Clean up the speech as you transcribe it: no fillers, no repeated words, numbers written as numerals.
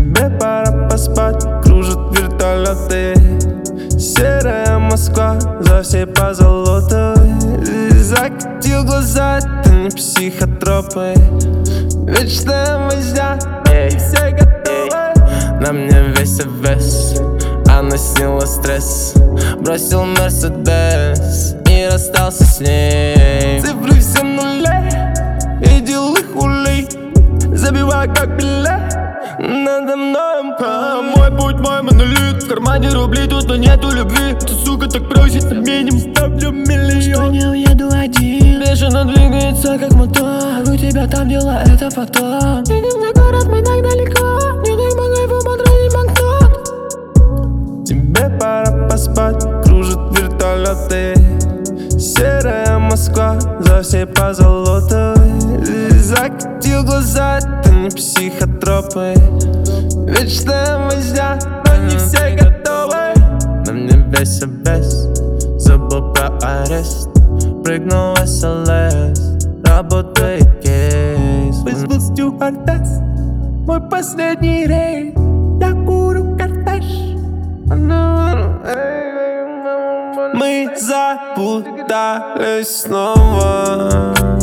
Тебе пора поспать, кружат вертолеты. Серая Москва за всей позолотой. Закатил глаза, ты не психотропы. Вечная мазня, все готовы. На мне весь вес, она сняла стресс. Бросил Мерседес и расстался с ней. Цифры все нулей и делы хули. Забивай как билет надо мной МК. Мой путь, мой монолит. В кармане рубли, тут но нету любви. Эта сука так просит, обменим, ставлю миллион. Что не уеду один, Бешено двигается, как мотор. у тебя там дела, это потом. Едем на город, мы так далеко. Не дай по кайфу потратить банкнот. Тебе пора поспать, кружат вертолеты. Серая Москва за всей позолотой. Закатил глаза, ты не психотропы. Вечная мазня, но не все готовы. На мне весь обвес, забыл про арест. Прыгнул в СЛС, работает кейс. Вызвал стюардесс, мой последний рейс. Я курю кортеж. Мы запутались снова.